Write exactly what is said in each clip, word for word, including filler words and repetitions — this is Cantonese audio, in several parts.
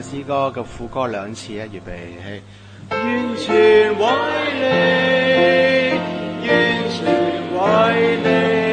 詩歌嘅副歌兩次啊，預備起。完全為你，完全為你。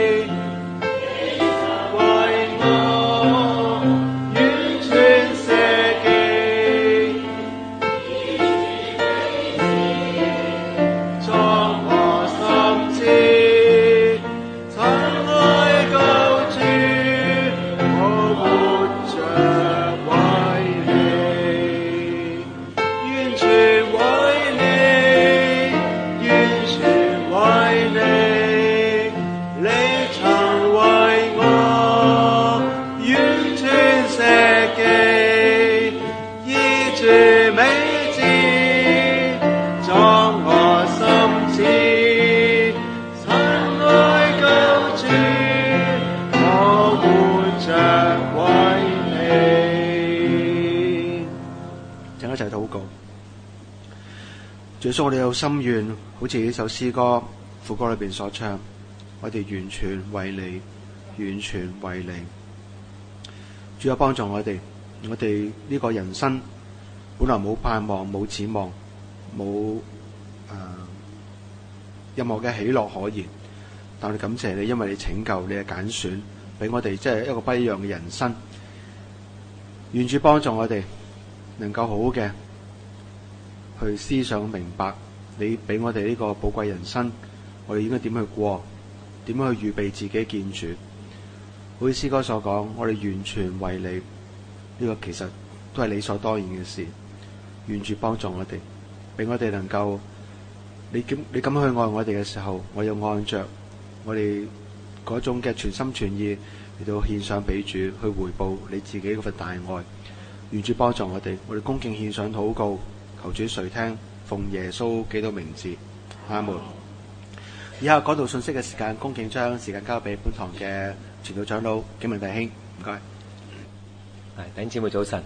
耶穌，我哋有心願，好似呢首詩歌副歌裏邊所唱，我哋完全為你，完全為你。主有幫助我哋，我哋呢個人生本來冇盼望、冇指望、冇誒、呃、任何嘅喜樂可言，但係感謝你，因為你拯救，你嘅揀選，俾我哋即係一個不一樣嘅人生。願主幫助我哋，能夠好好嘅去思想明白你俾我哋呢個寶貴人生，我哋應該點去過，點樣去預備自己見主。好似詩歌所講，我哋完全為你，呢、這個其實都係理所當然嘅事。願主幫助我哋，俾我哋能夠你咁你咁去愛我哋嘅時候，我又按着我哋嗰種嘅全心全意嚟到獻上俾主，去回報你自己嗰份大愛。願主幫助我哋，我哋恭敬獻上禱告，求主垂聽，奉耶穌基督名字，阿門。以下講道信息嘅時間，恭敬將時間交俾本堂嘅傳道長老景文弟兄，唔該。 係弟兄姊妹早晨。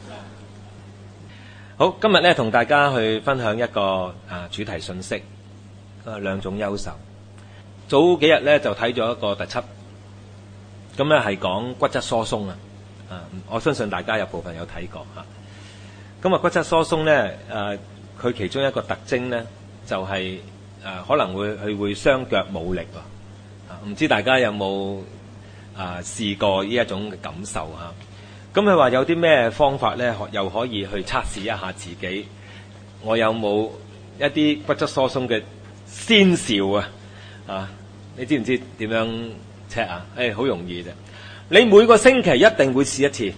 好，今日咧同大家去分享一個啊主題信息，啊兩種憂愁。早幾日咧就睇咗一個特輯，咁咧係講骨質疏鬆啊，啊我相信大家有部分有睇過吓。咁啊骨質疏鬆咧，誒佢其中一個特徵咧就係、是、誒可能會佢會雙腳冇力喎，啊唔知大家有冇啊試過呢一種嘅感受嚇？咁佢話有啲咩方法咧，又可以去測試一下自己，我有冇一啲骨質疏鬆嘅先兆啊？啊，你知唔知點樣 check 啊？誒，好容易啫，你每個星期一定會試一次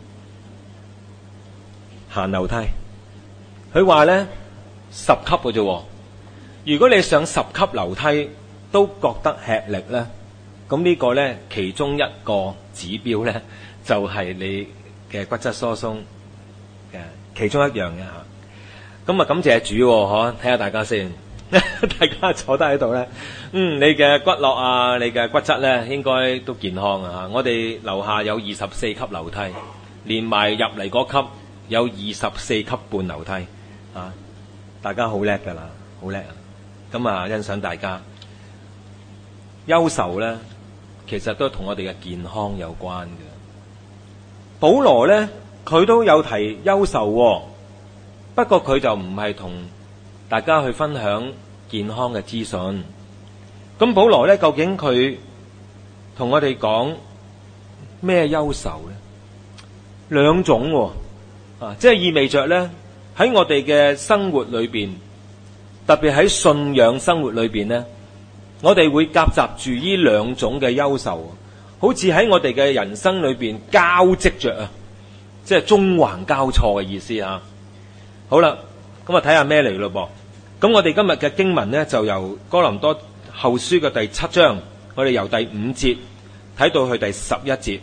行樓梯。佢話咧十級嘅啫，如果你上十級樓梯都覺得吃力咧，咁呢個咧其中一個指標咧就係、是、你嘅骨質疏鬆嘅其中一樣嘅嚇。咁啊感謝主喎，睇下大家先，大家坐低喺度咧，嗯，你嘅骨骼啊，你嘅骨質咧應該都健康啊。我哋樓下有二十四級樓梯，連埋入嚟嗰級有二十四級半樓梯啊！大家好叻㗎啦，好叻啊！咁啊，欣賞大家。憂愁咧，其實都同我哋嘅健康有關嘅。保羅咧，佢都有提憂愁喎，不過佢就唔係同大家去分享健康嘅資訊。咁保羅咧，究竟佢同我哋講咩憂愁咧？兩種喎。啊，即係意味着咧，喺我哋嘅生活裏邊，特別喺信仰生活裏邊咧，我哋會夾雜住呢兩種嘅憂愁，好似喺我哋嘅人生裏邊交織着啊，即係縱橫交錯嘅意思啊。好啦，咁啊睇下咩嚟咯噃。咁我哋今日嘅經文咧，就由哥林多後書嘅第七章，我哋由第五節睇到去第十一節。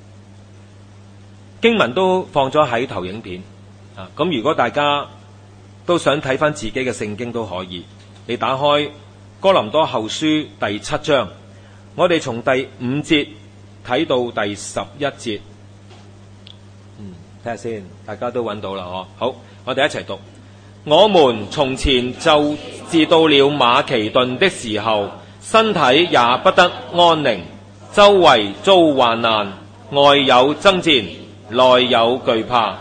經文都放咗喺投影片啊！咁如果大家都想睇翻自己嘅聖經都可以，你打開哥林多後書第七章，我哋從第五節睇到第十一節。嗯，睇下先，大家都揾到啦嗬。好，我哋一齊讀。我們從前就至到了馬其頓的時候，身體也不得安寧，周圍遭患難，外有爭戰，內有懼怕，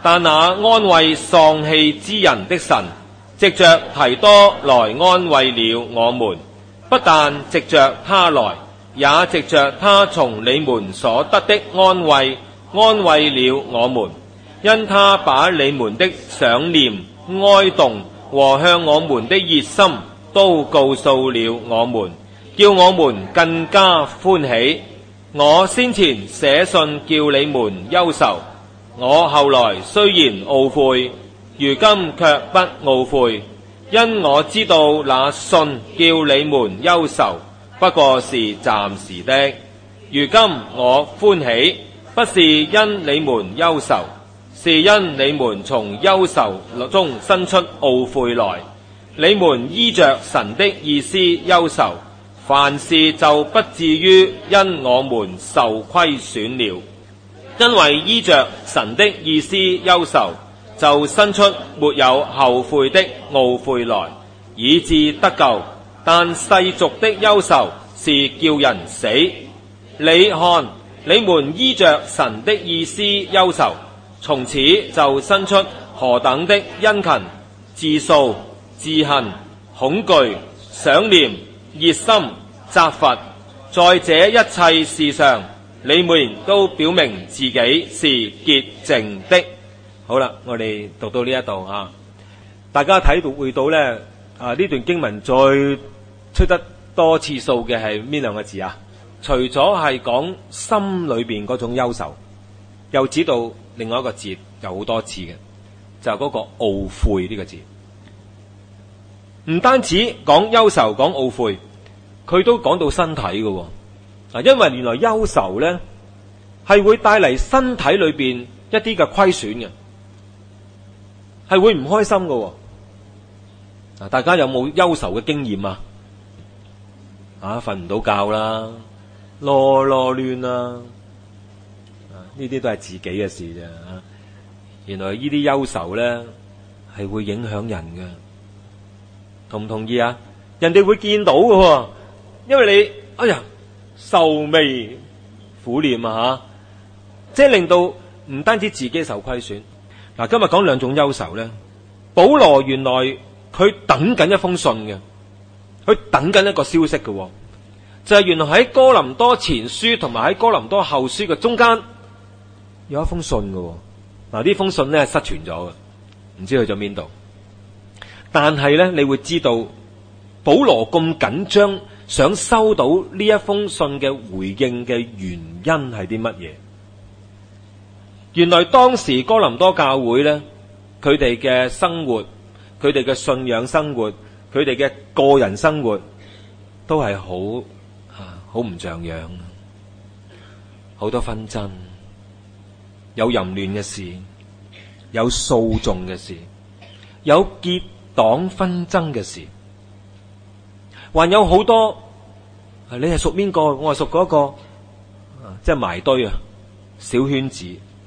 但那安慰喪氣之人的神，藉着提多來安慰了我們，不但藉着他來，也藉着他從你們所得的安慰，安慰了我們，因他把你們的想念、哀慟和向我們的熱心都告訴了我們，叫我們更加歡喜。我先前寫信叫你們憂愁，我後來雖然懊悔，如今卻不懊悔，因我知道那信叫你們憂愁，不過是暫時的。如今我歡喜，不是因你們憂愁，是因你們從憂愁中生出懊悔來。你們依着神的意思憂愁，凡事就不至於因我們受虧損了。因為依着神的意思憂愁，就生出沒有後悔的懊悔來，以致得救。但世俗的憂愁是叫人死。你看，你們依着神的意思憂愁，從此就生出何等的殷勤、自訴、自恨、恐懼、想念、熱心、責罰，在這一切事上，你們都表明自己是潔淨的。好啦，我哋讀到呢一度啊，大家睇到會到呢啊呢段經文再出得多次數嘅係邊兩個字啊？除咗係講心裏邊嗰種憂愁，又指到另外一個字有好多次嘅，就係嗰個懊悔呢個字。唔單止講憂愁講懊悔，佢都講到身體嘅喎。啊，因為原來憂愁咧係會帶嚟身體裏邊一啲嘅虧損嘅，係會唔開心嘅喎。啊，大家有冇憂愁嘅經驗啊？啊，瞓唔到覺啦，囉囉攣啦，啊，呢啲都係自己嘅事啫。啊，原來呢啲憂愁咧係會影響人嘅，同唔同意啊？人哋會見到嘅喎，因為你哎呀愁眉苦臉啊吓，即係令到唔單止自己受虧損。嗱，今日講兩種憂愁咧，保羅原來佢等緊一封信嘅，佢等緊一個消息嘅，就係原來喺哥林多前書同埋喺哥林多後書嘅中間有一封信嘅。嗱，呢封信咧失傳咗嘅，唔知去咗邊度。但係咧，你會知道保羅咁緊張想收到呢一封信嘅回應嘅原因係啲乜嘢？原來當時哥林多教會咧，佢哋嘅生活，佢哋嘅信仰生活，佢哋嘅個人生活都係好啊，好唔像樣，好多紛爭，有淫亂嘅事，有訴訟嘅事，有結黨紛爭嘅事，還有好多，你係屬邊個，我係屬嗰個，即係埋堆啊，小圈子。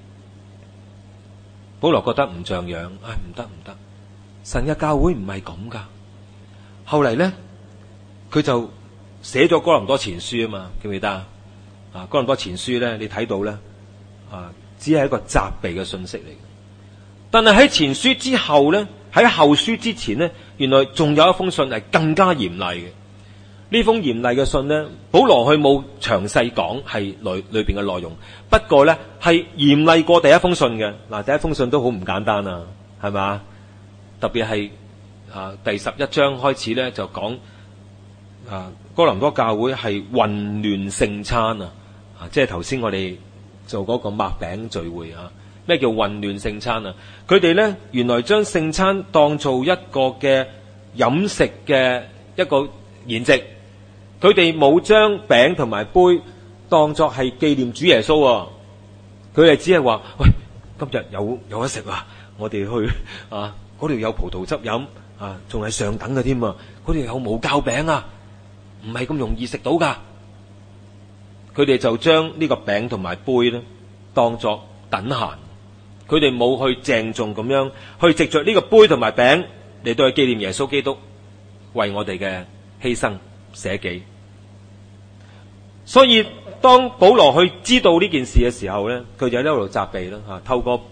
保羅覺得唔像樣，唉，唔得唔得，神嘅教會唔係咁噶。後嚟咧，佢就寫咗哥林多前書啊嘛，記唔記得啊？啊，哥林多前書咧，你睇到咧，啊，只係一個責備嘅信息嚟嘅。但係喺前書之後咧，喺後書之前咧，原來仲有一封信係更加嚴厲嘅。呢封嚴厲嘅信咧，保羅佢冇詳細講係裏裏邊嘅內容，不過咧係嚴厲過第一封信嘅。嗱，第一封信都好唔簡單啊，係咪？特別係啊第十一章開始咧就講啊哥林多教會係混亂聖餐啊，啊即係頭先我哋做嗰個擘餅聚會啊。咩叫混亂聖餐啊？佢哋咧原來將聖餐當做一個嘅飲食嘅一個筵席。佢哋冇將餅同埋杯當作係紀念主耶穌啊！佢哋只係話：喂，今日有有得食啊！我哋去啊，嗰度有葡萄汁飲啊，仲係上等嘅添啊！嗰度有無酵餅啊，唔係咁容易食到噶。佢哋就將呢個餅同埋杯咧當作等閒，佢哋冇去鄭重咁樣去藉着呢個杯同埋餅嚟到去紀念耶穌基督為我哋嘅犧牲捨己。所以當保羅去知道呢件事嘅時候咧，佢就喺呢度責備啦吓，透過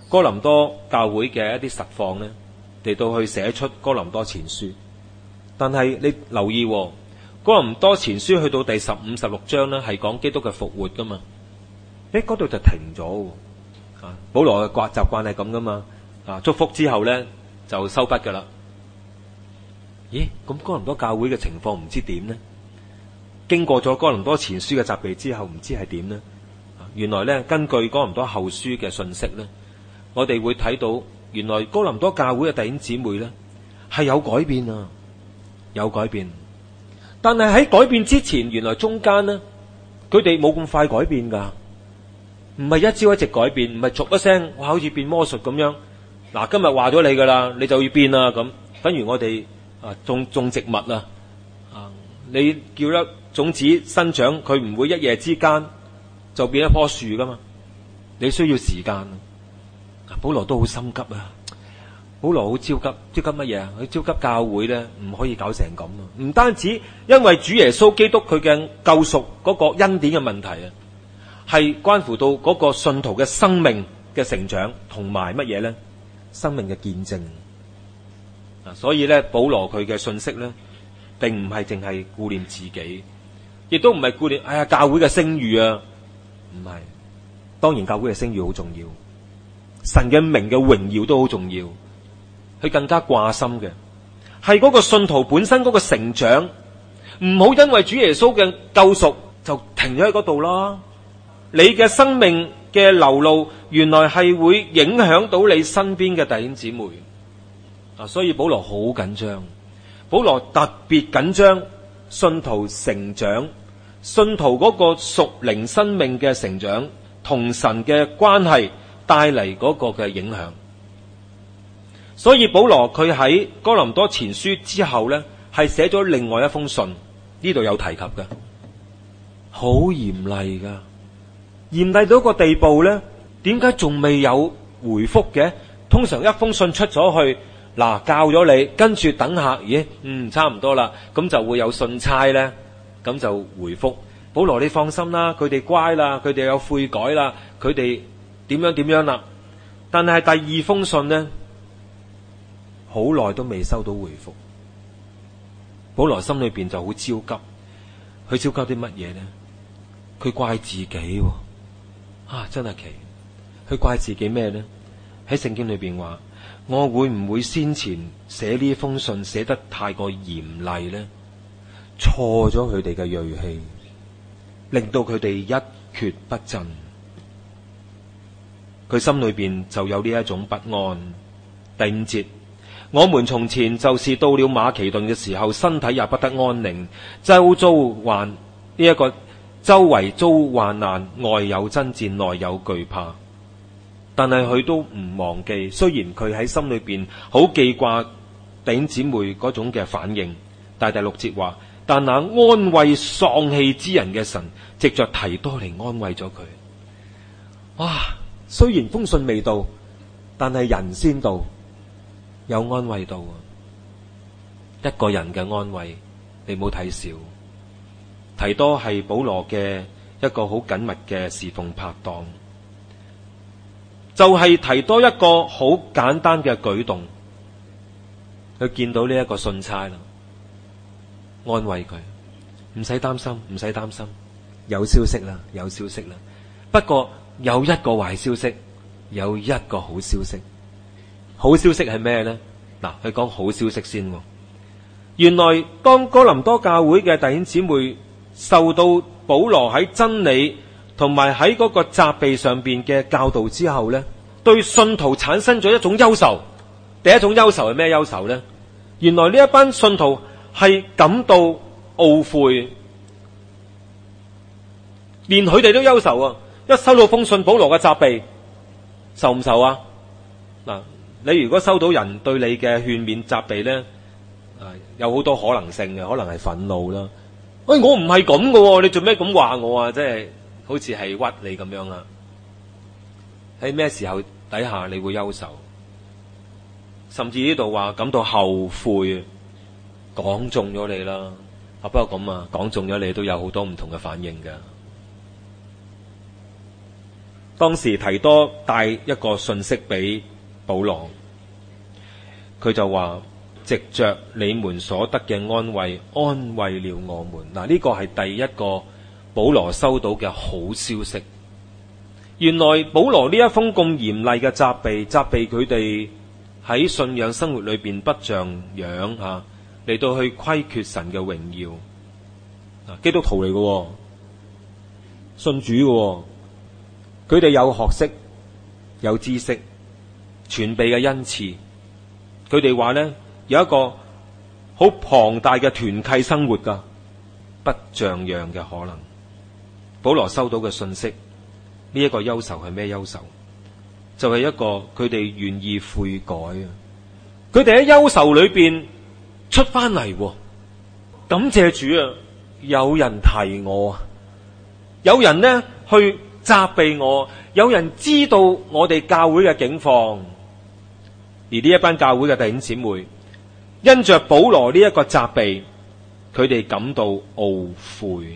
哥林多教會嘅一啲實況咧，嚟到去寫出哥林多前書。但係你留意、哦，哥林多前書去到第十五、十六章咧，係講基督嘅復活噶嘛？誒，嗰度就停咗。啊，保羅嘅慣習慣係咁噶嘛？啊，祝福之後咧就收筆噶啦。咦？咁哥林多教會嘅情況唔知點呢？經過咗哥林多前書嘅責備之後，唔知係點呢？原來咧，根據哥林多後書嘅信息咧，我哋會睇到，原來哥林多教會嘅弟兄姊妹咧係有改變啊，有改變。但係喺改變之前，原來中間呢，佢哋冇咁快改變噶，唔係一朝一夕改變，唔係逐一聲，哇，好似變魔術咁樣。嗱，今日話咗你噶啦，你就要變啦咁。等於我哋啊種種植物啊，啊，你叫粒種子生長，佢唔會一夜之間就變一棵樹噶嘛，你需要時間。保羅都好心急啊，保羅好焦急，焦急乜嘢啊？佢焦急教會咧，唔可以搞成咁啊！唔單止因為主耶穌基督佢嘅救贖嗰個恩典嘅問題啊，係關乎到嗰個信徒嘅生命嘅成長，同埋乜嘢咧？生命嘅見證啊！所以咧，保羅佢嘅信息咧，並唔係淨係顧念自己，亦都唔係顧念哎呀教會嘅聲譽啊，唔係。當然教會嘅聲譽好重要，神嘅名嘅榮耀都好重要。佢更加掛心嘅係嗰個信徒本身嗰個成長，唔好因為主耶穌嘅救贖就停咗喺嗰度啦。你嘅生命嘅流露，原來係會影響到你身邊嘅弟兄姊妹啊！所以保羅好緊張，保羅特別緊張信徒成長，信徒嗰個屬靈生命嘅成長同神嘅關係帶嚟嗰個嘅影響。所以保羅佢喺哥林多前書之後呢，係寫咗另外一封信，呢度有提及嘅，好嚴厲噶，嚴厲到一個地步呢，點解仲未有回覆嘅？通常一封信出咗去，嗱，教咗你，跟住等下，咦，嗯，差唔多啦，咁就會有信差呢，咁就回覆保羅，你放心啦，佢哋乖啦，佢哋有悔改啦，佢哋點樣點樣啦。但係第二封信呢，好耐都未收到回覆，保羅心裏邊就好焦急。佢焦急啲乜嘢呢？佢怪自己喎，啊，真係奇！佢怪自己咩呢？喺聖經裏邊話，我會唔會先前寫呢封信寫得太過嚴厲呢？挫咗佢哋嘅銳氣，令到佢哋一蹶不振。佢心裏邊就有呢一種不安。第五節，我們從前就是到了馬其頓嘅時候，身體也不得安寧，周遭患呢一個周圍遭患難，外有爭戰，內有懼怕。但係佢都唔忘記，雖然佢喺心裏邊好記掛弟兄姊妹嗰種嘅反應，但係第六節話，但那安慰喪氣之人嘅神，藉着提多嚟安慰咗佢。哇！雖然封信未到，但係人先到。有安慰到啊！一個人嘅安慰，你唔好睇小。提多係保羅嘅一個好緊密嘅侍奉拍檔，就係提多一個好簡單嘅舉動，佢見到呢一個信差啦，安慰佢，唔使擔心，唔使擔心，有消息啦，有消息啦。不過有一個壞消息，有一個好消息。好消息係咩呢？嗱，佢講好消息先。原來當哥林多教會嘅弟兄姊妹受到保羅喺真理同埋喺嗰個責備上邊嘅教導之後呢，對信徒產生咗一種憂愁。第一種憂愁係咩憂愁呢？原來呢一班信徒係感到懊悔，連佢哋都憂愁啊！一收到封信保羅嘅責備，受唔受啊？嗱。你如果收到人對你嘅勸勉責備呢，啊，有好多可能性嘅，可能係憤怒啦。喂，我唔係咁嘅，你做咩咁話我啊？即係好似係屈你咁樣啊？喺咩時候底下你會憂愁？甚至呢度話感到後悔，講中咗你啦。啊，不過咁啊，講中咗你都有好多唔同嘅反應㗎。 當時提多帶一個信息俾保羅，佢就話：藉着你們所得嘅安慰，安慰了我們。嗱，呢個係第一個保羅收到嘅好消息。原來保羅呢一封咁嚴厲嘅責備，責備佢哋喺信仰生活裏邊不像樣吓，嚟到去虧缺神嘅榮耀。基督徒嚟嘅，信主嘅，佢哋有學識、有知識、全備嘅恩賜。佢哋話呢，有一個好龐大嘅團契生活噶，不像樣嘅可能。保羅收到嘅信息，呢一個憂愁係咩憂愁？就係一個佢哋願意悔改啊！佢哋喺憂愁裏邊出翻嚟，感謝主啊！有人提我，有人呢去責備我，有人知道我哋教會嘅境況。而呢一班教會嘅弟兄姊妹，因着保羅呢一個責備，佢哋感到懊悔、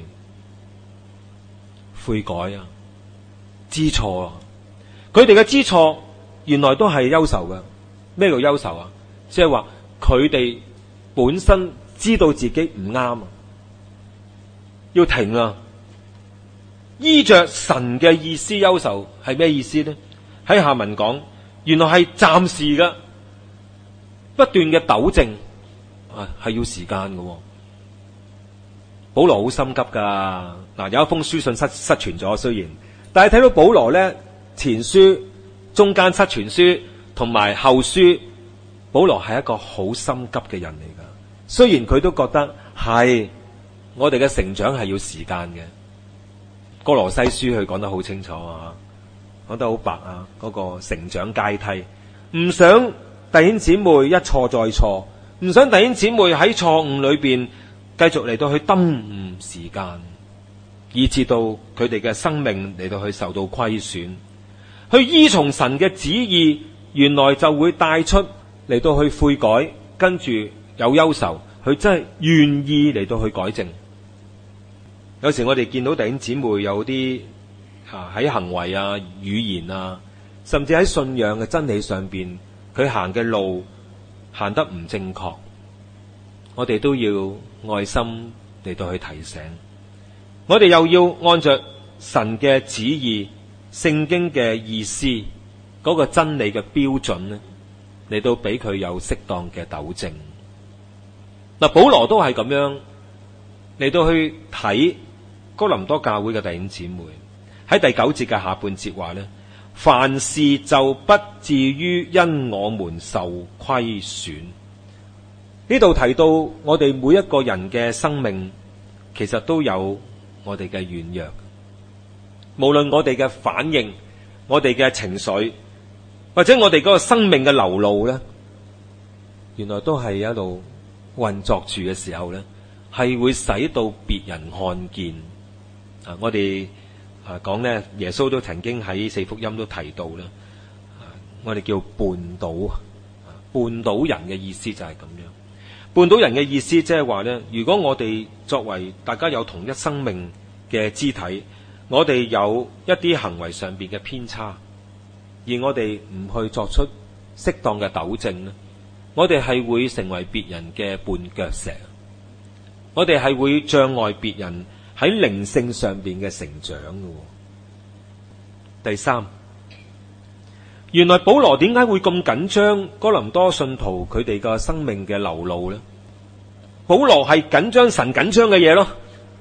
悔改啊，知錯啊。佢哋嘅知錯原來都係憂愁嘅。咩叫憂愁啊？即係話佢哋本身知道自己唔啱啊，要停啦。依着神嘅意思憂愁係咩意思呢？喺下文講，原來係暫時嘅，不斷嘅糾正啊，係要時間嘅。保羅好心急噶，嗱，有一封書信失失傳咗，雖然，但係睇到保羅咧前書、中間失傳書同埋後書，保羅係一個好心急嘅人嚟噶。雖然佢都覺得係我哋嘅成長係要時間嘅。哥羅西書佢講得好清楚啊，講得好白啊，嗰個成長階梯，唔想弟兄姊妹一錯再錯，唔想弟兄姊妹喺錯誤裏邊繼續嚟到去耽誤時間，以至到佢哋嘅生命嚟到去受到虧損。去依從神嘅旨意，原來就會帶出嚟到去悔改，跟住有憂愁，佢真係願意嚟到去改正。有時我哋見到弟兄姊妹有啲啊喺行為啊、語言啊，甚至喺信仰嘅真理上邊，佢行嘅路行得唔正確，我哋都要愛心嚟到去提醒。我哋又要按着神嘅旨意、聖經嘅意思嗰個真理嘅標準咧，嚟到俾佢有適當嘅糾正。嗱，保羅都係咁樣嚟到去睇哥林多教會嘅弟兄姊妹。喺第九節嘅下半節話咧，凡事就不至於因我們受虧損。呢度提到我哋每一個人嘅生命其實都有我哋嘅軟弱，無論我哋嘅反應、我哋嘅情緒，或者我哋嗰個生命嘅流露咧，原來都係一路運作住嘅時候咧，係會使到別人看見。啊，我哋啊講咧，耶穌都曾經喺四福音都提到啦，我哋叫絆倒，絆倒人嘅意思就係咁樣。絆倒人嘅意思即係話咧，如果我哋作為大家有同一生命嘅肢體，我哋有一啲行為上邊嘅偏差，而我哋唔去作出適當嘅糾正咧，我哋係會成為別人嘅絆腳石，我哋係會障礙別人喺靈性上邊嘅成長嘅。第三，原來保羅點解會咁緊張哥林多信徒佢哋嘅生命嘅流露呢？保羅係緊張神緊張嘅嘢咯。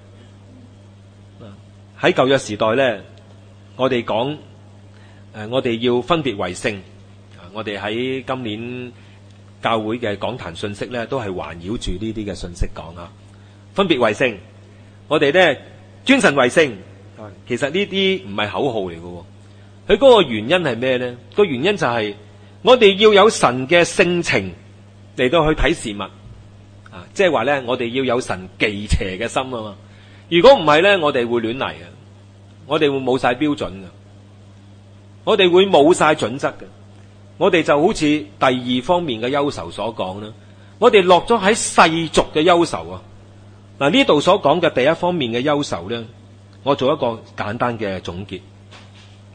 喺舊約時代呢，我哋講誒，我哋要分別為聖。我哋喺今年教會嘅講壇信息呢，都係環繞住呢啲嘅信息講啊。分別為聖，我哋呢尊神為聖。其實呢啲唔係口號嚟嘅，佢嗰個原因係咩呢？個原因就係我哋要有神嘅性情嚟到去睇事物啊，即係話呢，我哋要有神忌邪嘅心啊嘛。如果唔係呢，我哋會亂嚟嘅，我哋會冇晒標準嘅，我哋會冇晒準則嘅，我哋就好似第二方面嘅憂愁所講啦，我哋落咗喺世俗嘅憂愁啊。嗱，呢度所講嘅第一方面嘅憂愁呢，我做一個簡單嘅總結。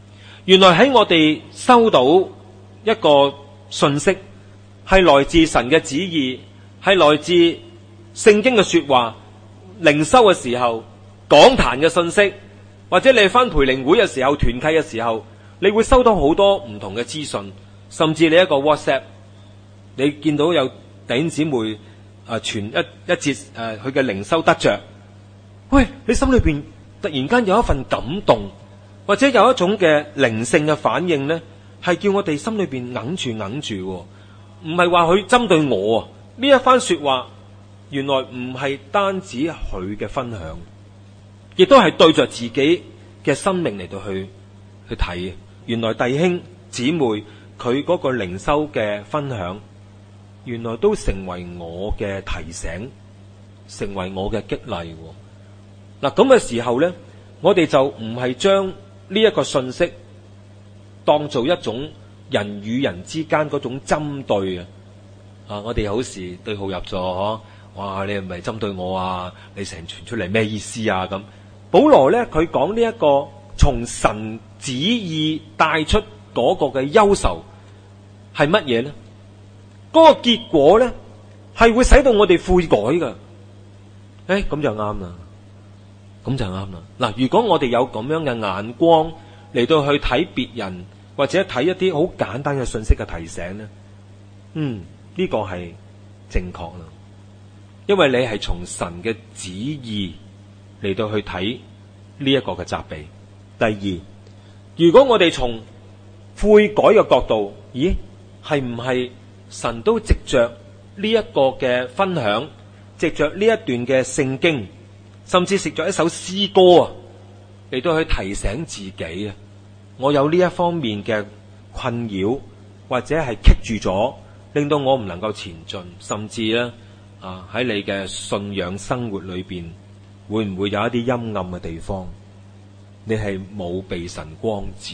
原來喺我哋收到一個信息，係來自神嘅旨意，係來自聖經嘅說話，靈修嘅時候，講壇嘅信息，或者你翻培靈會嘅時候，團契嘅時候，你會收到好多唔同嘅資訊，甚至你一個 WhatsApp， 你見到有弟兄姊妹啊傳一一節誒佢嘅靈修得着，喂，你心裏邊突然間有一份感動，或者有一種嘅靈性嘅反應呢，係叫我哋心裏邊揞住揞住，唔係話佢針對我啊，呢一番說話原來唔係單止佢嘅分享，亦都係對着自己嘅生命嚟到去去睇。原來弟兄姊妹佢嗰個靈修嘅分享，原來都成為我嘅提醒，成為我嘅激勵。嗱，咁嘅時候呢，我哋就唔係將呢一個信息當做一種人與人之間嗰種針對啊！啊，我哋有時對號入座，哇！你係咪針對我啊？你成傳出嚟咩意思啊？咁保羅呢，佢講呢一個從神旨意帶出嗰個嘅憂愁係乜嘢呢？嗰個結果呢，係會使到我哋悔改噶。誒，咁就啱啦，咁就啱啦。嗱，如果我哋有咁樣嘅眼光嚟到去睇別人，或者睇一啲好簡單嘅信息嘅提醒呢，嗯，呢個係正確啦，因為你係從神嘅旨意嚟到去睇呢一個嘅責備。第二，如果我哋從悔改嘅角度，咦，係唔係神都藉着呢一個嘅分享，藉着呢一段嘅聖經，甚至藉着一首詩歌啊，嚟到去提醒自己啊，我有呢一方面嘅困擾，或者係棘住咗，令到我唔能夠前進，甚至咧啊喺你嘅信仰生活裏邊，會唔會有一啲陰暗嘅地方？你係冇被神光照。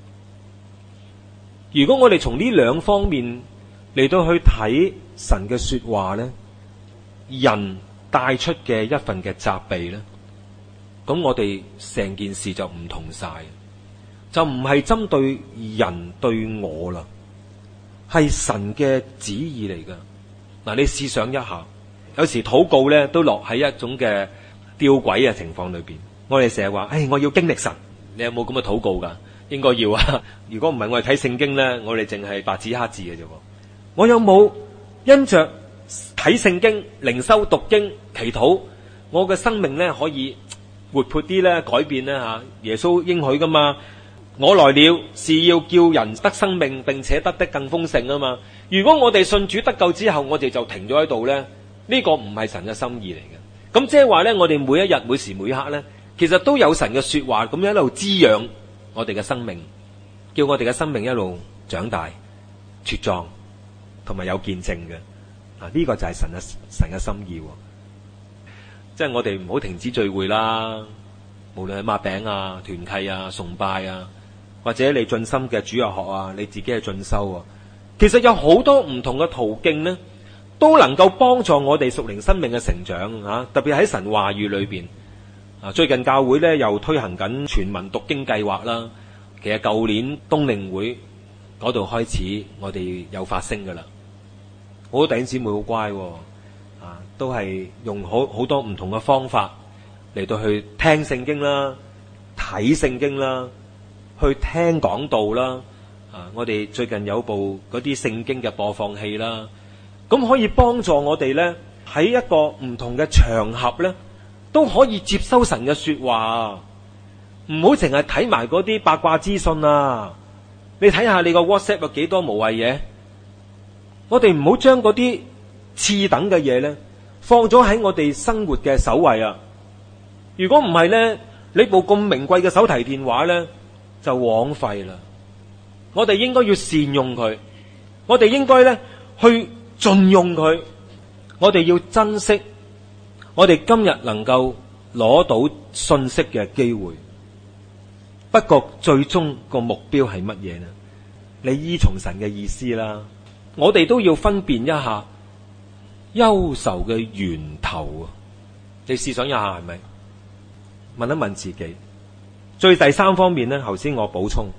如果我哋從呢兩方面嚟到去睇神嘅說話咧，人帶出嘅一份嘅責備咧，咁我哋成件事就唔同晒，就唔係針對人對我啦，係神嘅旨意嚟噶。嗱，你試想一下，有時禱告咧都落喺一種嘅吊詭嘅情況裏邊。我哋成日話，誒，我要經歷神，你有冇咁嘅禱告噶？應該要啊。如果唔係，我哋睇聖經咧，我哋淨係白紙黑字嘅啫。我有冇因着睇聖經、靈修、讀經、祈禱，我嘅生命咧可以活潑啲咧，改變咧吓？耶穌應許噶嘛？我來了是要叫人得生命，並且得的更豐盛啊嘛。如果我哋信主得救之後，我哋就停咗喺度咧，呢個唔係神嘅心意嚟嘅。咁即係話咧，我哋每一日、每時每刻咧，其實都有神嘅說話咁樣一路滋養我哋嘅生命，叫我哋嘅生命一路長大、茁壯，同埋有見證嘅。啊，呢個就係神嘅神嘅心意。即係我哋唔好停止聚會啦，無論係擘餅啊、團契啊、崇拜啊，或者你進心嘅主日學啊，你自己嘅進修啊，其實有好多唔同嘅途徑呢，都能夠幫助我哋屬靈生命嘅成長啊！特別喺神話語裏邊啊，最近教會咧又推行緊全民讀經計劃啦。其實舊年冬令會嗰度開始，我哋有發聲噶啦。好多弟兄姊妹好乖喎，啊，都係用好好多唔同嘅方法嚟到去聽聖經啦、睇聖經啦、去聽講道啦。啊，我哋最近有部嗰啲聖經嘅播放器啦，咁可以幫助我哋咧喺一個唔同嘅場合咧，都可以接收神嘅說話。唔好淨係睇埋嗰啲八卦資訊啊！你睇下你個 WhatsApp 有幾多無謂嘢。我哋唔好將嗰啲次等嘅嘢咧放咗喺我哋生活嘅首位啊！如果唔係咧，你部咁名貴嘅手提電話咧就枉費啦。我哋應該要善用佢，我哋應該咧去盡用佢，我哋要珍惜我哋今日能夠攞到信息嘅機會。不過最終個目標係乜嘢呢？你依從神嘅意思啦。我哋都要分辨一下憂愁嘅源頭啊！你試想一下係咪？問一問自己。最第三方面呢，頭先我補充，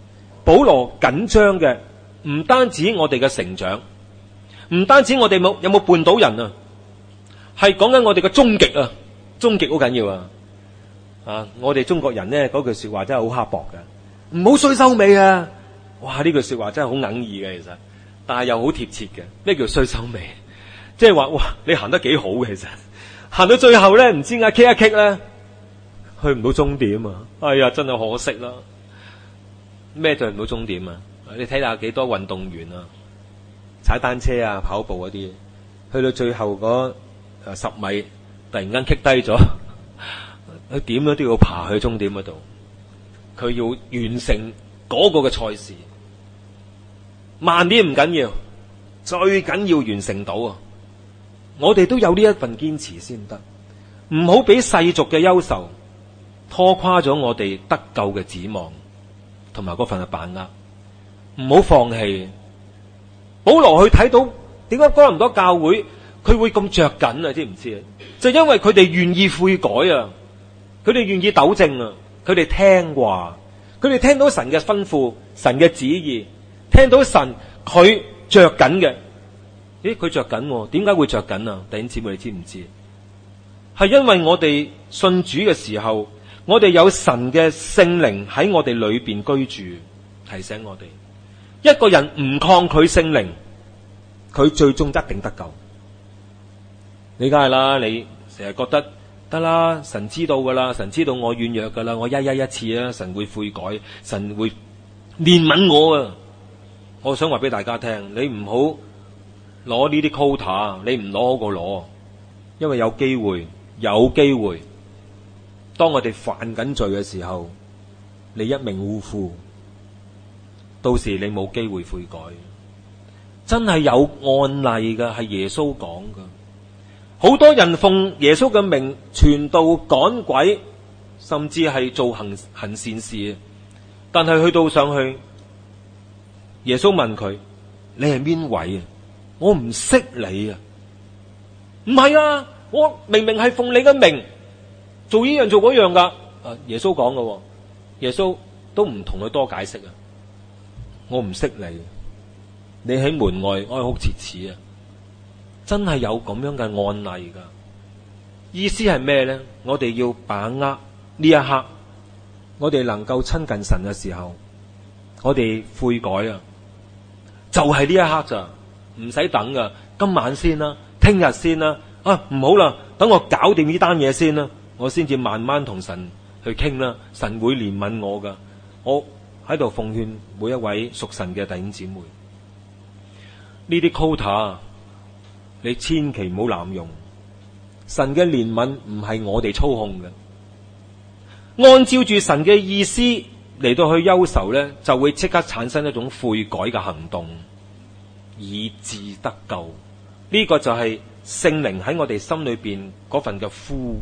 保羅緊張嘅唔單止我哋嘅成長，唔單止我哋冇有冇絆倒人啊，係講緊我哋嘅終極啊，終極好緊要啊！啊，我哋中國人咧嗰句說話真係好刻薄嘅，唔好衰收尾啊！哇，呢句說話真係好哽耳嘅，其實，但係又好貼切嘅。咩叫衰收尾？即係話，哇，你行得幾好嘅，其實行到最後咧，唔知點解棘一棘咧，去唔到終點啊！哎呀，真係可惜啦！咩就唔到終點啊？你睇下幾多運動員啊，踩單車啊、跑步嗰啲，去到最後嗰誒十米，突然間棘低咗，佢點樣都要爬去終點嗰度，佢要完成嗰個嘅賽事，慢啲唔緊要，最緊要完成到啊！我哋都有呢一份堅持先得，唔好俾世俗嘅憂愁拖垮咗我哋得救嘅指望，同埋嗰份嘅把握，唔好放棄。保羅去睇到點解哥林多教會佢會咁着緊啊？知唔知啊？就因為佢哋願意悔改啊，佢哋願意糾正啊，佢哋聽話，佢哋聽到神嘅吩咐、神嘅旨意，聽到神佢着緊嘅。咦，佢着緊，點解會着緊啊？弟兄姊妹，你知唔知？係因為我哋信主嘅時候，我哋有神嘅聖靈喺我哋裏邊居住，提醒我哋，一個人唔抗拒聖靈，佢最終一定得救。你梗係啦，你成日覺得得啦，神知道噶啦，神知道我軟弱噶啦，我一一一次啊，神會悔改，神會憐憫我啊！我想話俾大家聽，你唔好攞呢啲 quota， 你唔攞好過攞，因為有機會，有機會，當我哋犯緊罪嘅時候，你一命嗚呼，到時你冇機會悔改。真係有案例噶，係耶穌講噶，好多人奉耶穌嘅名傳道趕鬼，甚至係做行行善事，但係去到上去，耶穌問佢：你係邊位啊？我唔識你啊！唔係啊，我明明係奉你嘅名做呢樣做嗰樣噶。啊，耶穌講嘅，耶穌都唔同佢多解釋啊。我唔識你，你喺門外哀哭切齒啊！真係有咁樣嘅案例噶。意思係咩咧？我哋要把握呢一刻，我哋能夠親近神嘅時候，我哋悔改啊！就係呢一刻咋。唔使等噶，今晚先啦，聽日先啦，啊唔好啦，等我搞掂呢單嘢先啦，我先至慢慢同神去傾啦，神會憐憫我噶。我喺度奉勸每一位屬神嘅弟兄姊妹，呢啲 quota 你千祈唔好濫用，神嘅憐憫唔係我哋操控嘅，按照住神嘅意思嚟到去憂愁咧，就會即刻產生一種悔改嘅行動，以致得救。呢、這個就係聖靈喺我哋心裏邊嗰份嘅呼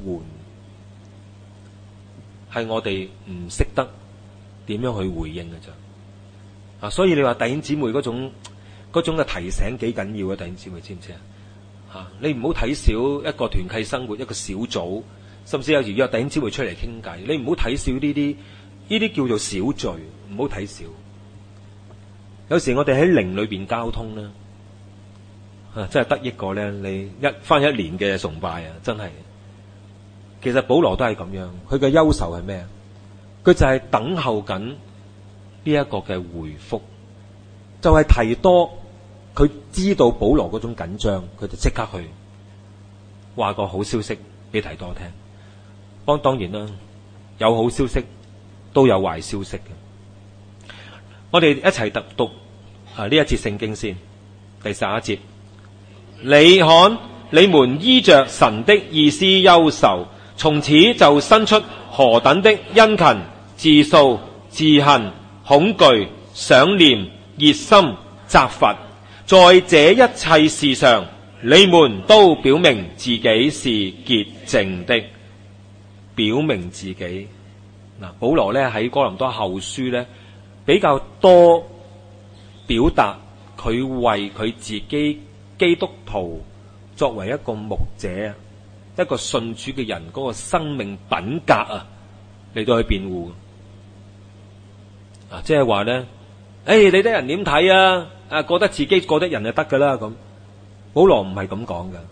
喚，係我哋唔識得點樣去回應嘅啫。啊，所以你話弟兄姊妹嗰種嗰種嘅提醒幾緊要啊？弟兄姊妹知唔知啊？吓，你唔好睇少一個團契生活，一個小組，甚至有時約弟兄姊妹出嚟傾偈，你唔好睇少呢啲，呢啲叫做小聚，唔好睇少。有時我哋喺靈裏邊交通咧，啊，真係得益過咧你一翻一年嘅崇拜啊，真係。其實保羅都係咁樣，佢嘅憂愁係咩？佢就係等候緊呢一個嘅回復，就係、是、提多，佢知道保羅嗰種緊張，佢就即刻去話個好消息俾提多聽。當當然啦，有好消息都有壞消息嘅。我哋一齊讀讀啊呢一節聖經先，第十一節。你看，你們依着神的意思憂愁，從此就生出何等的殷勤、自訴、自恨、恐懼、想念、熱心、責罰。在這一切事上，你們都表明自己是潔淨的。表明自己嗱，保羅咧喺哥林多後書咧比較多表達佢為佢自己基督徒作為一個牧者、一個信主嘅人嗰個生命品格啊嚟到去辯護啊，即係話咧誒，你啲人點睇啊？啊，覺得自己覺得人就得噶啦咁。保羅唔係咁講嘅。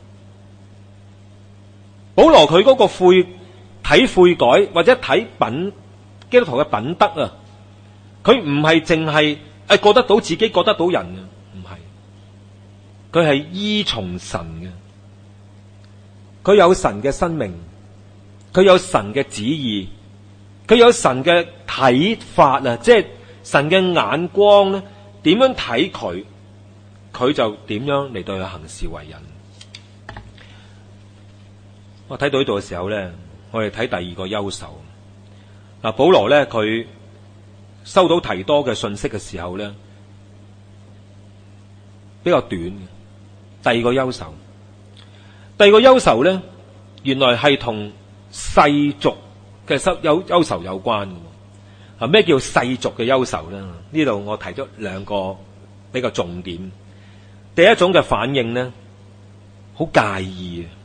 保羅佢嗰個悔睇悔改或者睇品基督徒嘅品德啊，佢唔係淨係誒覺得到自己覺得到人嘅，唔係，佢係依從神嘅，佢有神嘅生命，佢有神嘅旨意，佢有神嘅睇法啊，即係神嘅眼光咧，點樣睇佢，佢就點樣嚟到去行事為人。我睇到呢度嘅時候咧，我哋睇第二個憂愁。嗱，保羅咧佢收到提多嘅信息嘅時候咧，比較短嘅。第二個憂愁，第二個憂愁咧，原來係同世俗嘅憂憂愁有關嘅。啊，咩叫世俗嘅憂愁咧？呢度我提咗兩個比較重點。第一種嘅反應咧，好介意啊。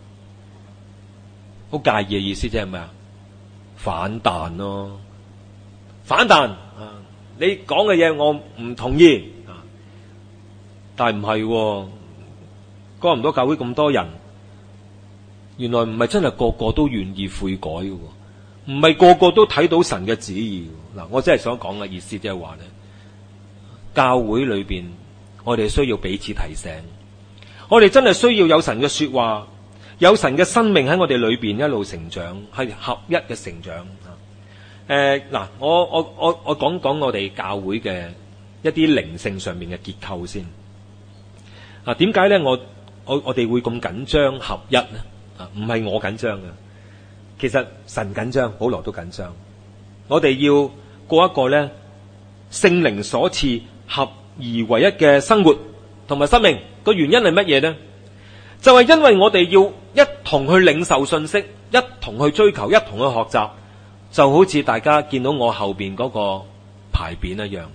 好介意嘅意思即係咩啊？反彈咯，反彈啊！你講嘅嘢我唔同意啊，但係唔係，哥林多教會咁多人，原來唔係真係個個都願意悔改嘅，唔係個個都睇到神嘅旨意。嗱，我真係想講嘅意思即係話咧，教會裏邊我哋需要彼此提醒，我哋真係需要有神嘅說話。有神嘅生命喺我哋裏邊一路成長，係合一嘅成長。誒、呃，嗱，我我我我講講我哋教會嘅一啲靈性上面嘅結構先。啊，點解咧？我我我哋會咁緊張合一咧？啊，唔係我緊張嘅，其實神緊張，保羅都緊張。我哋要過一個咧聖靈所賜合而為一嘅生活同埋生命。個原因係乜嘢咧？就係因為我哋要一同去領受信息，一同去追求，一同去學習，就好似大家見到我後邊嗰個牌匾一樣。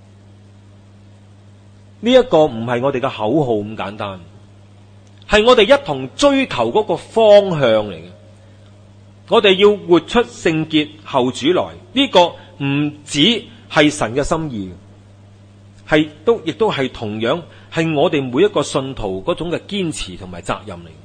呢一個唔係我哋嘅口號咁簡單，係我哋一同追求嗰個方向嚟嘅。我哋要活出聖潔後主來，呢個唔止係神嘅心意，係都亦都係同樣係我哋每一個信徒嗰種嘅堅持同埋責任嚟。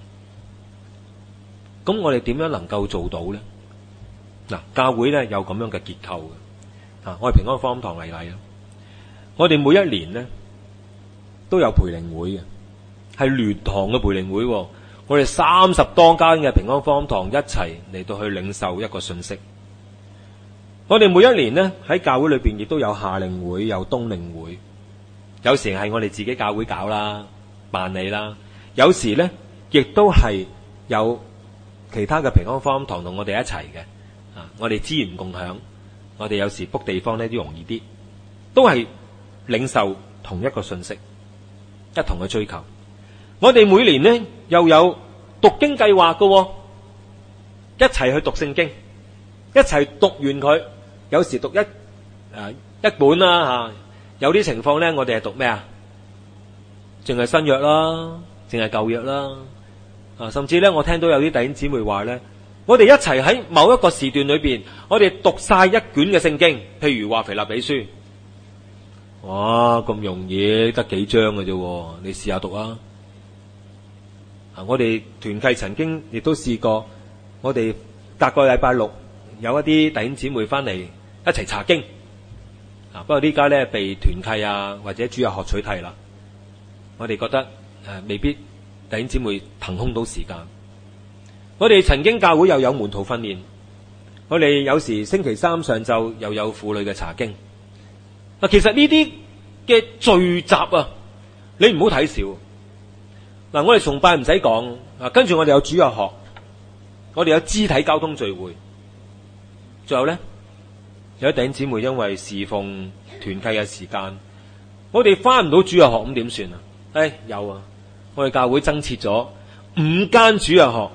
咁我哋點樣能夠做到呢？嗱，教會咧有咁樣嘅結構嘅。啊，我哋平安福音堂為例啊，我哋每一年呢都有培靈會嘅，係聯堂嘅培靈會。我哋三十多間嘅平安福音堂一齊嚟到去領受一個信息。我哋每一年呢喺教會裏邊亦都有夏令會，有冬令會。有時係我哋自己教會搞啦，辦理啦。有時咧，亦都係有其他嘅平安福音堂同我哋一齊嘅。啊，我哋資源共享，我哋有時 book 地方咧都容易啲，都係領受同一個信息，一同去追求。我哋每年呢又有讀經計劃嘅，一齊去讀聖經，一齊讀完佢。有時讀一誒、呃、一本啦吓。啊有啲情況咧，我哋係讀咩啊？淨係新約啦，淨係舊約啦。啊，甚至咧，我聽到有啲弟兄姊妹話咧，我哋一齊喺某一個時段裏邊，我哋讀晒一卷嘅聖經，譬如話腓立比書。哇，咁容易得幾章嘅啫，你試下讀啊！啊，我哋團契曾經亦都試過，我哋隔個禮拜六有一啲弟兄姊妹翻嚟一齊查經。啊！不過呢家咧被團契啊或者主日學取締啦，我哋覺得誒、呃、未必弟兄姊妹騰空到時間。我哋曾經教會又有門徒訓練，我哋有時星期三上晝又有婦女嘅查經。嗱，其實呢啲嘅聚集啊，你唔好睇少。嗱，我哋崇拜唔使講，啊，跟住我哋有主日學，我哋有肢體交通聚會，仲有咧。有啲弟兄姊妹因為侍奉團契嘅時間，我哋翻唔到主日學，咁點算啊？誒，有啊，我哋教會增設咗五間主日學。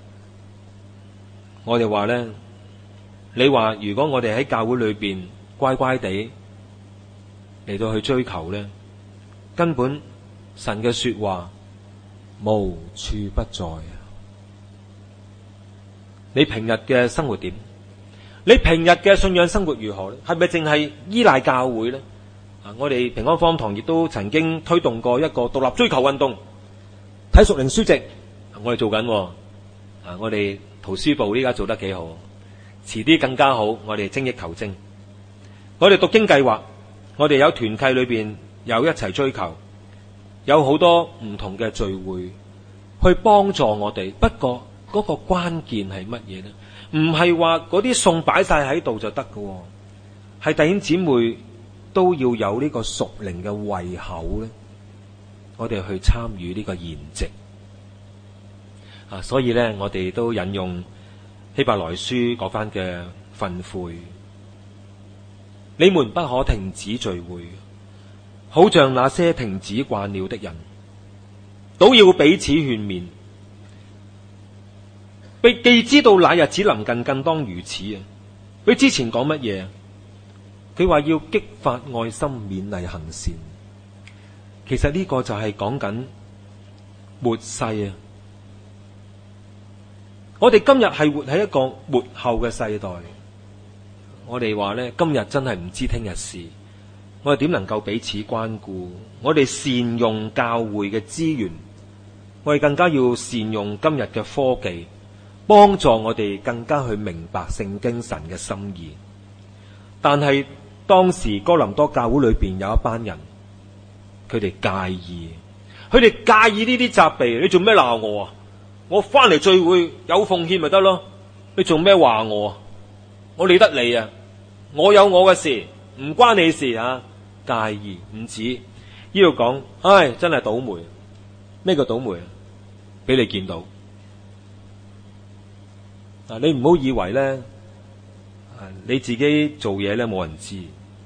我哋話咧，你話如果我哋喺教會裏邊乖乖地嚟到去追求咧，根本神嘅說話無處不在啊！你平日嘅生活點？你平日嘅信仰生活如何咧？係咪淨係依賴教會咧？ 啊，我哋平安福音堂亦都曾經推動過一個獨立追求運動，睇屬靈書籍，我哋做緊。啊，我哋圖書部依家做得幾好，遲啲更加好，我哋精益求精。我哋讀經計劃，我哋有團契裏邊有一齊追求，有好多唔同嘅聚會去幫助我哋。不過嗰個關鍵係乜嘢呢？唔係話嗰啲餸擺晒喺度就得㗎，係弟兄姊妹都要有呢個屬靈嘅胃口咧，我哋去參與呢個筵席啊。所以咧，我哋都引用希伯來書嗰番嘅訓誨：你們不可停止聚會，好像那些停止慣了的人，都要彼此勸勉。既知道那日子臨近，更當如此啊！佢之前講乜嘢？佢話要激發愛心，勉勵行善。其實呢個就係講緊末世啊！我哋今日係活喺一個末後嘅世代。我哋話呢，今日真係唔知聽日事。我哋點能夠彼此關顧？我哋善用教會嘅資源，我哋更加要善用今日嘅科技，幫助我哋更加去明白聖經神嘅心意。但係當時哥林多教會裏邊有一班人，佢哋介意，佢哋介意呢啲責備。你做咩鬧我啊？我翻嚟聚會有奉獻咪得咯？你做咩話我啊？我理得你啊？我有我嘅事，唔關你事啊！介意唔止呢度講，唉，真係倒霉。咩叫倒霉啊？俾你見到。啊！你唔好以為咧，你自己做嘢咧冇人知。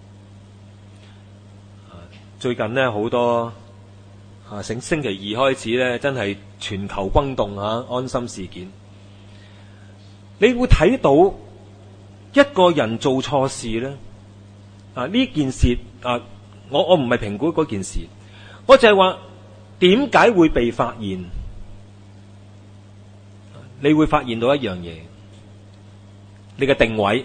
最近咧好多啊，星星期二開始咧，真係全球轟動啊！安心事件，你會睇到一個人做錯事咧。啊！呢件事啊，我我唔係評估嗰件事，我就係話點解會被發現？你會發現到一樣嘢，你嘅定位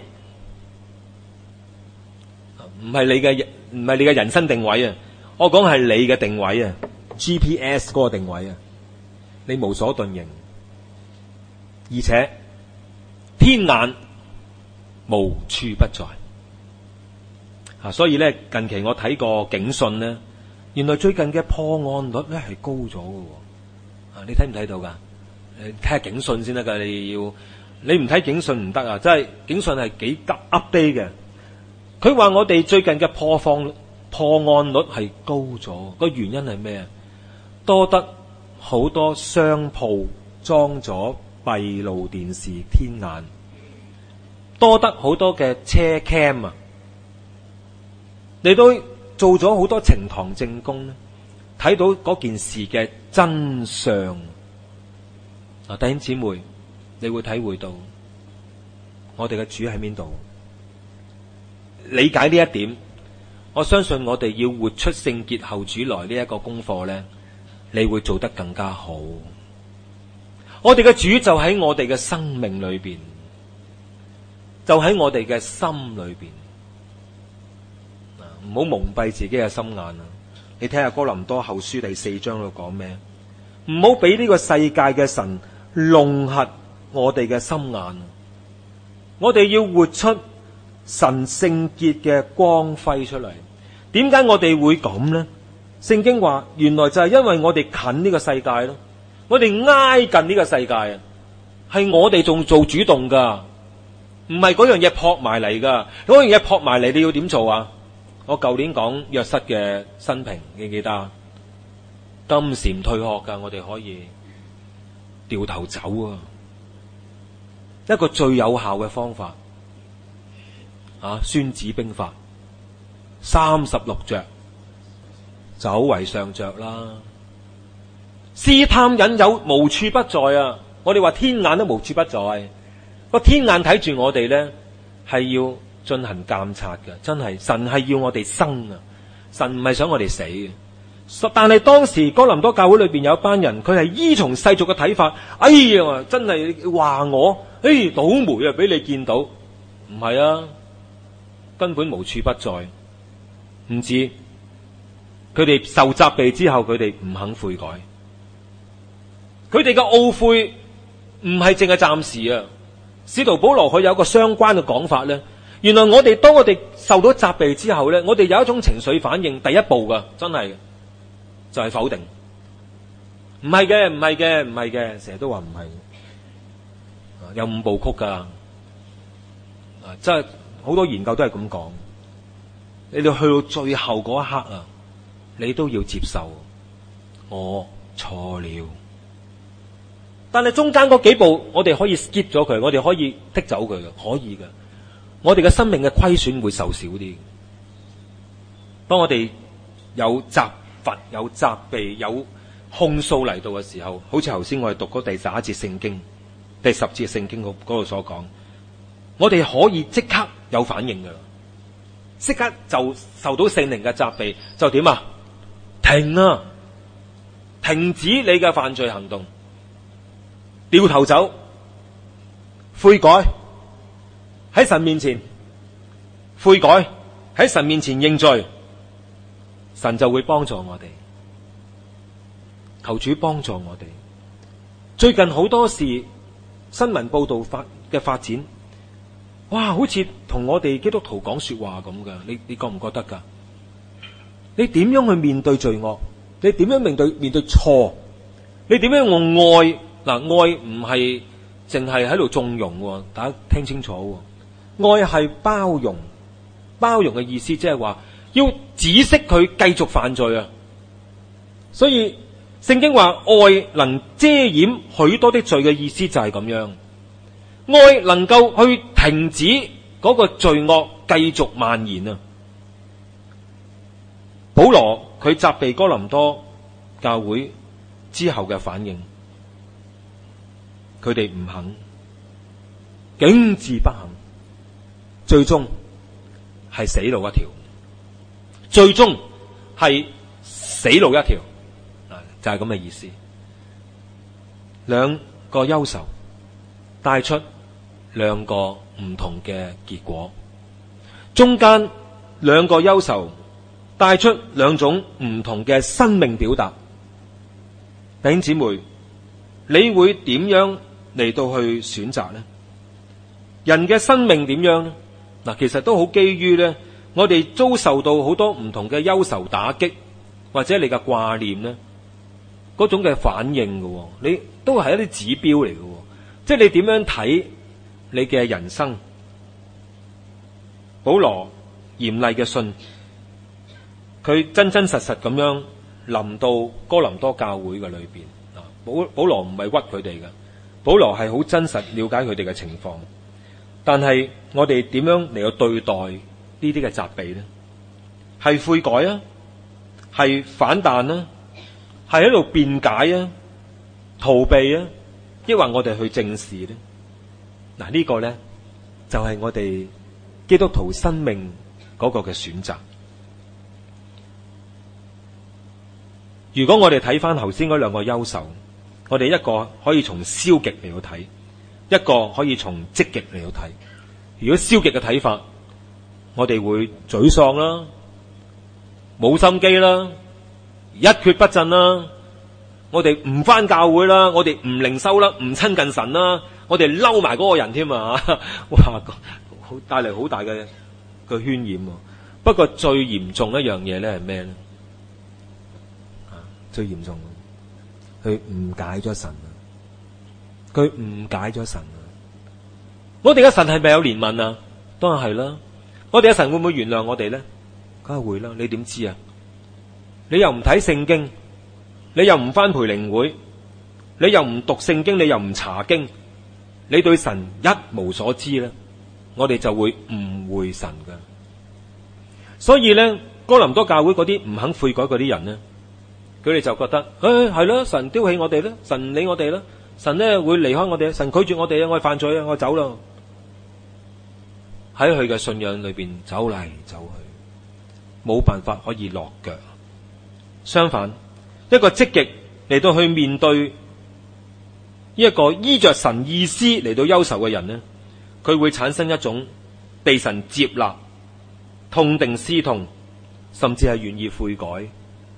唔係你嘅唔係你嘅人生定位啊！我講係你嘅定位啊 ，G P S 嗰個定位啊，你無所遁形，而且天眼無處不在啊！所以咧，近期我睇過警訊咧，原來最近嘅破案率咧係高咗嘅啊！你睇唔睇到噶？誒，睇下警訊先得噶，你要你唔睇警訊唔得啊！真係警訊係幾急 update 嘅。佢話我哋最近嘅破放破案率係高咗，個原因係咩啊？多得好多商鋪裝咗閉路電視天眼，多得好多嘅車 cam 啊！你都做咗好多呈堂證供咧，睇到嗰件事嘅真相。啊，弟兄姊妹，你會體會到我哋嘅主喺邊度？理解呢一點，我相信我哋要活出聖潔後主來呢一個功課咧，你會做得更加好。我哋嘅主就喺我哋嘅生命裏邊，就喺我哋嘅心裏邊。唔好蒙蔽自己嘅心眼啊！你睇下哥林多後書第四章度講咩？唔好俾呢個世界嘅神弄瞎我哋嘅心眼。我哋要活出神聖潔嘅光輝出嚟。點解我哋會咁呢？聖經話原來就係因為我哋近呢個世界咯，我哋挨近呢個世界啊，係我哋仲做主動噶，唔係嗰樣嘢撲埋嚟噶。嗰樣嘢撲埋嚟，你要點做啊？我舊年講約瑟嘅生平，記唔記得？金蟬退殼噶，我哋可以掉頭走啊！一個最有效嘅方法啊，孫子兵法三十六着，走為上着啦。試探引誘無處不在啊！我哋話天眼都無處不在，個天眼睇住我哋咧，係要進行監察嘅。真係神係要我哋生啊，神唔係想我哋死嘅。但係當時哥林多教會裏邊有一班人，佢係依從世俗嘅睇法。哎呀，真係話我，哎，倒霉啊！俾你見到，唔係啊，根本無處不在。唔止佢哋受責備之後，佢哋唔肯悔改。佢哋嘅懊悔唔係淨係暫時啊！使徒保羅佢有一個相關嘅講法咧。原來我哋當我哋受到責備之後咧，我哋有一種情緒反應，第一步噶，真係嘅，就係否定。唔係嘅，唔係嘅，唔係嘅，成日都話唔係。有五部曲噶，啊，即係好多研究都係咁講。你哋去到最後嗰一刻啊，你都要接受，我錯了。但係中間嗰幾步，我哋可以 skip 咗佢，我哋可以剔走佢嘅，可以嘅。我哋嘅生命嘅虧損會受少啲。當我哋有責罰、有責備、有控訴嚟到嘅時候，好似頭先我哋讀嗰第十一節聖經、第十節聖經嗰嗰度所講，我哋可以即刻有反應噶啦，即刻就受到聖靈嘅責備，就點啊？停啊！停止你嘅犯罪行動，掉頭走，悔改。喺神面前悔改，喺神面前認罪，神就會幫助我哋。求主幫助我哋。最近好多事新聞報道發嘅發展，哇，好似同我哋基督徒講說話咁噶，你你覺唔覺得噶？你點樣去面對罪惡？你點樣面對面對錯？你點樣用愛？嗱，愛唔係淨係喺度縱容，大家聽清楚。愛係包容，包容嘅意思即係話要止息佢繼續犯罪啊！所以聖經話愛能遮掩許多的罪嘅意思就係咁樣，愛能夠去停止嗰個罪惡繼續蔓延啊！保羅佢責備哥林多教會之後嘅反應，佢哋唔肯，竟自不肯。最終係死路一條，最終係死路一條，就係咁嘅意思。兩個憂愁帶出兩個唔同嘅結果，中間兩個憂愁帶出兩種唔同嘅生命表達。弟兄姊妹，你會點樣嚟到去選擇呢？人嘅生命點樣呢？嗱，其實都好基於咧，我哋遭受到好多唔同嘅憂愁打擊，或者你嘅掛念咧，嗰種嘅反應嘅，你都係一啲指標嚟嘅，即係你點樣睇你嘅人生。保羅嚴厲嘅信，佢真真實實咁樣臨到哥林多教會嘅裏邊。啊，保保羅唔係屈佢哋嘅，保羅係好真實了解佢哋嘅情況。但係我哋點樣嚟到對待呢啲嘅責備呢？係悔改啊，係反彈啊，係喺度辯解啊，逃避啊，抑或我哋去正視呢？嗱，呢個呢，就係我哋基督徒生命嗰個嘅選擇。如果我哋睇翻頭先嗰兩個憂愁，我哋一個可以從消極嚟到睇，一個可以從積極嚟到睇。如果消極嘅睇法，我哋會沮喪啦，冇心機啦，一蹶不振啦，我哋唔返教會啦，我哋唔靈修啦，唔親近神啦，我哋嬲埋嗰個人添啊！哇，好帶嚟好大嘅個渲染。不過最嚴重一樣嘢咧係咩咧？啊，最嚴重，佢誤解咗神啊！佢誤解咗神啊！我哋嘅神係咪有憐憫啊？當然係啦。我哋嘅神會唔會原諒我哋咧？梗係會啦。你點知啊？你又唔睇聖經，你又唔返培靈會，你又唔讀聖經，你又唔查經，你對神一無所知咧，我哋就會誤會神噶。所以咧，哥林多教會嗰啲唔肯悔改嗰啲人咧，佢哋就覺得，誒係啦，神丟棄我哋咧，神唔理我哋啦，神咧會離開我哋，神拒絕我哋啊，我犯罪啊，我走啦。喺佢嘅信仰裏邊走嚟走去，冇辦法可以落腳。相反，一個積極嚟到去面對一個依着神意思嚟到憂愁嘅人呢，佢會產生一種被神接納、痛定思痛，甚至係願意悔改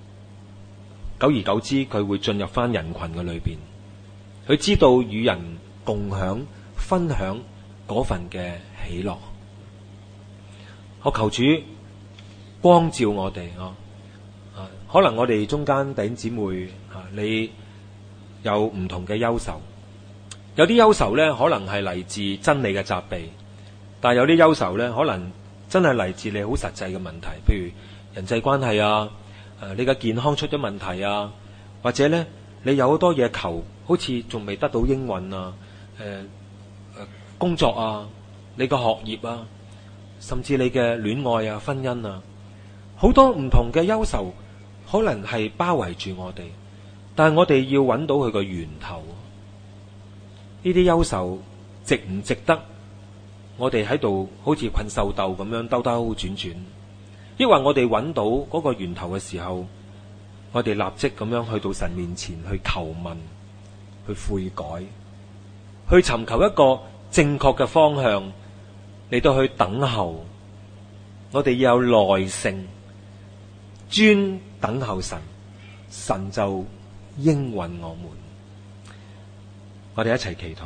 久而久之佢會進入翻人群嘅裏邊，佢知道與人共享分享嗰份嘅喜樂。我求主光照我哋啊！可能我哋中間弟兄姊妹啊，你有唔同嘅憂愁，有啲憂愁呢可能係嚟自真理嘅責備，但係有啲憂愁呢可能真係嚟自你好實際嘅問題，譬如人際關係啊，誒你嘅健康出咗問題啊，或者呢你有好多嘢求，好似仲未得到應允啊，誒、呃、誒工作啊，你嘅學業啊，甚至你嘅戀愛啊、婚姻啊，好多唔同嘅憂愁。可能係包圍住我哋，但係我哋要揾到佢個源頭。呢啲憂愁值唔值得我哋喺度好似困獸鬥咁樣兜兜轉轉？抑或我哋揾到嗰個源頭嘅時候，我哋立即咁樣去到神面前去求問、去悔改、去尋求一個正確嘅方向嚟到去等候。我哋要有耐性，專等候神，神就應允我們。我哋一齊祈禱。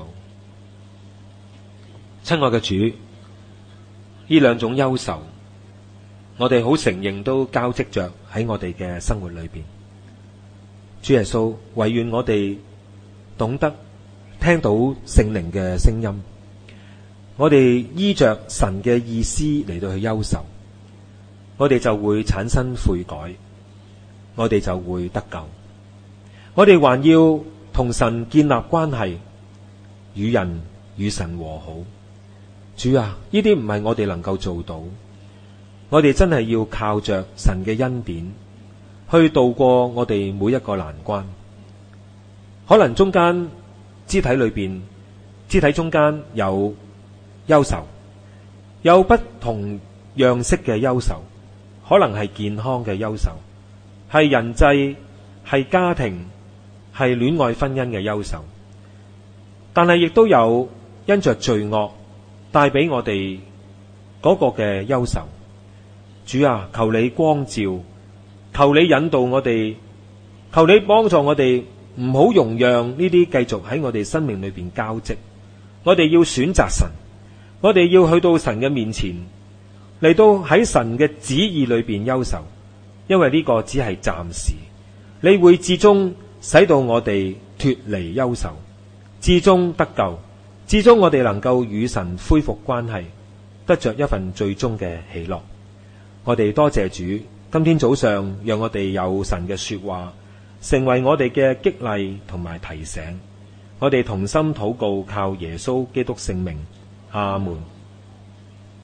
親愛嘅主，呢兩種憂愁，我哋好承認都交織着喺我哋嘅生活裏邊。主耶穌，唯願我哋懂得聽到聖靈嘅聲音，我哋依着神嘅意思嚟到去憂愁，我哋就會產生悔改，我哋就會得救。我哋還要同神建立關係，與人與神和好。主啊，呢啲唔係我哋能夠做到，我哋真係要靠着神嘅恩典去度過我哋每一個難關。可能中間肢體裏邊，肢體中間有憂愁，有不同樣式嘅憂愁，可能係健康嘅憂愁，係人際，係家庭，係戀愛婚姻嘅憂愁，但係亦都有因着罪惡帶俾我哋嗰個嘅憂愁。主啊，求你光照，求你引導我哋，求你幫助我哋，唔好容讓呢啲繼續喺我哋生命裏邊交織。我哋要選擇神，我哋要去到神嘅面前，嚟到喺神嘅旨意裏邊憂愁，因為呢個只係暫時。你會至終使到我哋脫離憂愁，至終得救，至終我哋能夠與神恢復關係，得着一份最終嘅喜樂。我哋多謝主，今天早上讓我哋有神嘅說話，成為我哋嘅激勵同埋提醒。我哋同心禱告，靠耶穌基督聖名，阿門。